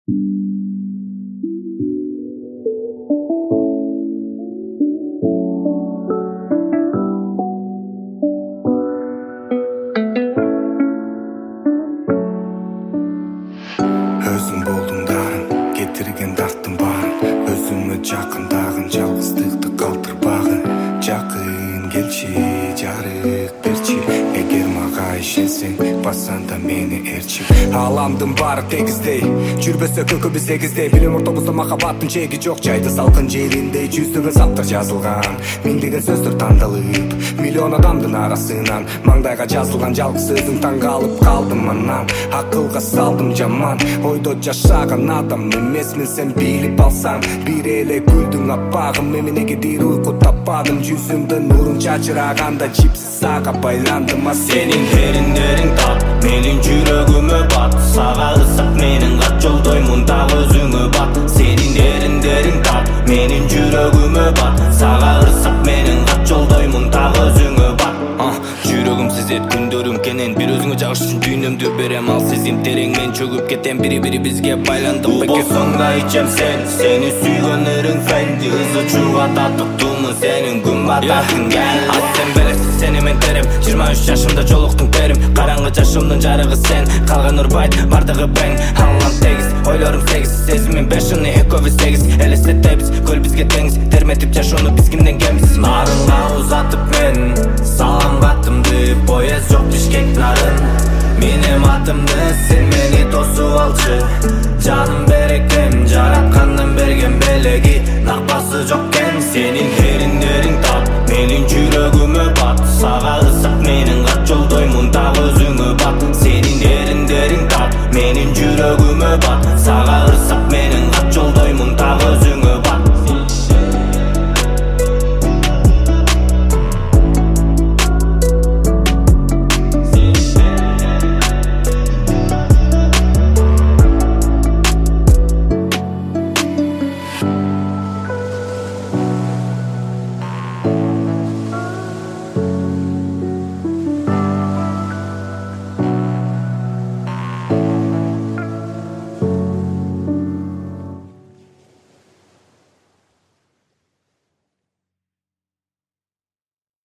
Өзүң болдуң дарын, кетирген дарттын баарын, өзүңө жакындагын, жалгыздыкты калтырбагын. Жакын келчи, жарык берчи, эгер мага ишенсең, бассанда мени ээрчи. Аламдын баары тегиздей, жүрбөсө көкөбүз эгиздей. Билем ортобузда махабаттын чеги жок, жайды салкын жериндей. Жүздөгөн саптар жазылган, миңдеген сөздөр тандалып, миллион адамдын арасынан. Маңдайга жазылган жалгыз сөзүң, таң калып калдым анан. Акылга салдым жаман, ойдо жашаган адам эмесмин сен билип алсаң. Бир эле гүлдүң аппагым, эмнегедир уйку таппадым. Жүзүмдөн нурун чачыраганда жипсиз ага байландым. А сенин териндериң тат, менин жүрөгүмө бат. Сага ысык менин кат жолдоймун, дагы өзүңө бат. Сенин териндериң тат, менин жүрөгүмө бат. Сага ырсык менин кат жолдоймун, дагы өзүңө бат. Жүрөгүм сезет күндөрүм кенен, бир өзүңө жагыш үчүн дүйнөмдү берем. Ал сезим тереңмен чөгүп кетем, бири бизге байландык. Бул болсоң да ичем сени сүйгөнөрүң фенди. Ызы чууга татыктуумун сенин күн бататын кел. Сен белесиз сени мен терем, 23 жашымда жолуктуң терим. Караңгы жашымдын жарыгы сен, калган урбайт, бардыгы бең. Аллам тегиз, ойлорум сегиз, сезимин бешини экөөбүз сегиз. Элестетебиз, көл бизге теңиз, терметип жашоону биз кимден кемиз. Нарынга узатып мен, салам каттымды, поезд жок Бишкек нарын. Менин атымды сен мени тосуп алчы, жаным